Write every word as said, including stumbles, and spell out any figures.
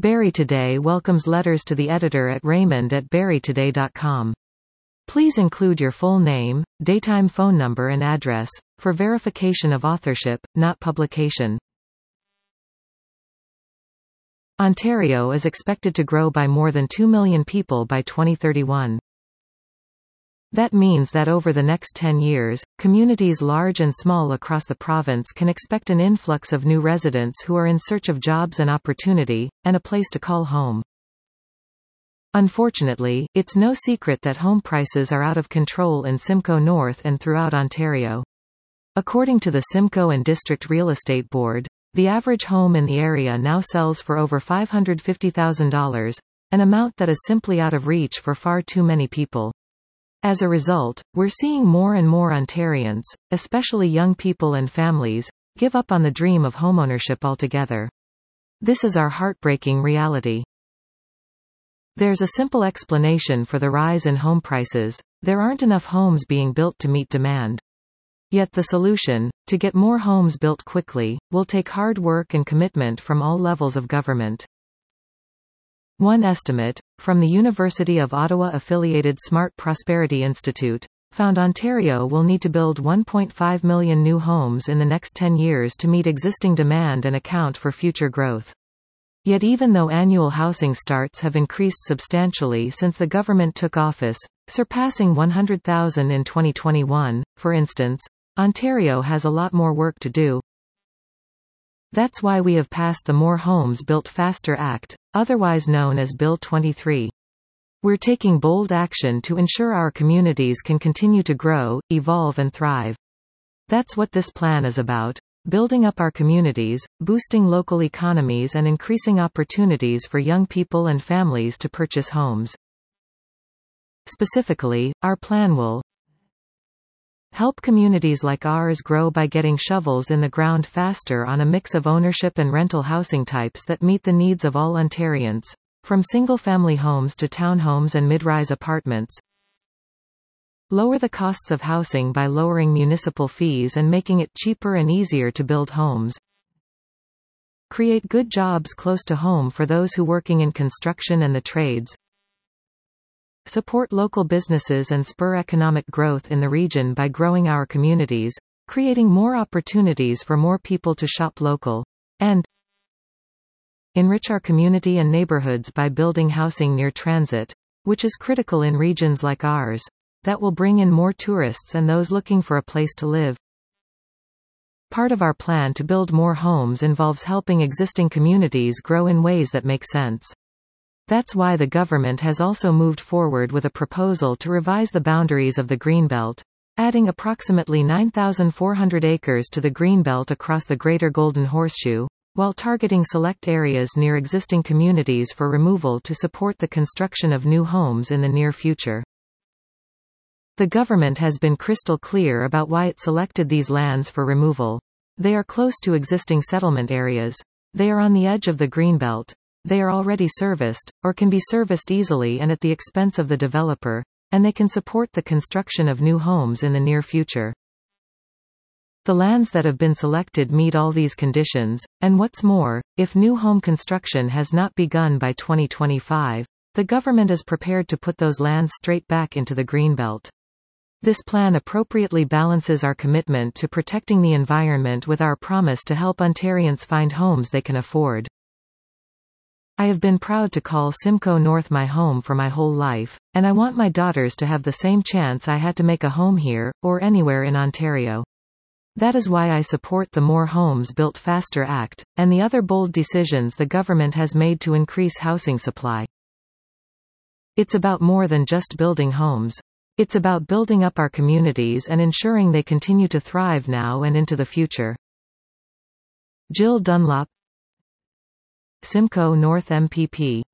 Barrie Today welcomes letters to the editor at raymond at barrie today dot com. Please include your full name, daytime phone number and address, for verification of authorship, not publication. Ontario is expected to grow by more than two million people by twenty thirty-one. That means that over the next ten years, communities large and small across the province can expect an influx of new residents who are in search of jobs and opportunity, and a place to call home. Unfortunately, it's no secret that home prices are out of control in Simcoe North and throughout Ontario. According to the Simcoe and District Real Estate Board, the average home in the area now sells for over five hundred fifty thousand dollars, an amount that is simply out of reach for far too many people. As a result, we're seeing more and more Ontarians, especially young people and families, give up on the dream of homeownership altogether. This is our heartbreaking reality. There's a simple explanation for the rise in home prices: there aren't enough homes being built to meet demand. Yet the solution, to get more homes built quickly, will take hard work and commitment from all levels of government. One estimate, from the University of Ottawa-affiliated Smart Prosperity Institute, found Ontario will need to build one point five million new homes in the next ten years to meet existing demand and account for future growth. Yet even though annual housing starts have increased substantially since the government took office, surpassing one hundred thousand in twenty twenty-one, for instance, Ontario has a lot more work to do. That's why we have passed the More Homes Built Faster Act, otherwise known as Bill twenty-three. We're taking bold action to ensure our communities can continue to grow, evolve and thrive. That's what this plan is about: building up our communities, boosting local economies and increasing opportunities for young people and families to purchase homes. Specifically, our plan will help communities like ours grow by getting shovels in the ground faster on a mix of ownership and rental housing types that meet the needs of all Ontarians, from single-family homes to townhomes and mid-rise apartments. Lower the costs of housing by lowering municipal fees and making it cheaper and easier to build homes. Create good jobs close to home for those who working in construction and the trades. Support local businesses and spur economic growth in the region by growing our communities, creating more opportunities for more people to shop local, and enrich our community and neighborhoods by building housing near transit, which is critical in regions like ours, that will bring in more tourists and those looking for a place to live. Part of our plan to build more homes involves helping existing communities grow in ways that make sense. That's why the government has also moved forward with a proposal to revise the boundaries of the Greenbelt, adding approximately nine thousand four hundred acres to the Greenbelt across the Greater Golden Horseshoe, while targeting select areas near existing communities for removal to support the construction of new homes in the near future. The government has been crystal clear about why it selected these lands for removal. They are close to existing settlement areas. They are on the edge of the Greenbelt. They are already serviced, or can be serviced easily and at the expense of the developer, and they can support the construction of new homes in the near future. The lands that have been selected meet all these conditions, and what's more, if new home construction has not begun by twenty twenty-five, the government is prepared to put those lands straight back into the Greenbelt. This plan appropriately balances our commitment to protecting the environment with our promise to help Ontarians find homes they can afford. I have been proud to call Simcoe North my home for my whole life, and I want my daughters to have the same chance I had to make a home here, or anywhere in Ontario. That is why I support the More Homes Built Faster Act, and the other bold decisions the government has made to increase housing supply. It's about more than just building homes. It's about building up our communities and ensuring they continue to thrive now and into the future. Jill Dunlop, Simcoe North M P P.